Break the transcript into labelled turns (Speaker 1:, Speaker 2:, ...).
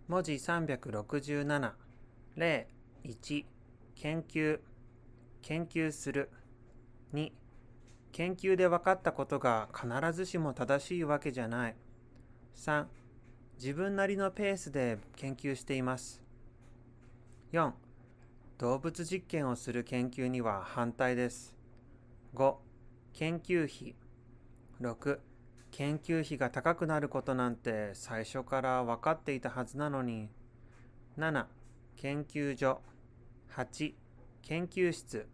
Speaker 1: 文字367、例1、研究、研究する。2、研究で分かったことが必ずしも正しいわけじゃない。3、自分なりのペースで研究しています。4、動物実験をする研究には反対です。5、研究費。6、研究費が高くなることなんて最初から分かっていたはずなのに。7、研究所。8、研究室。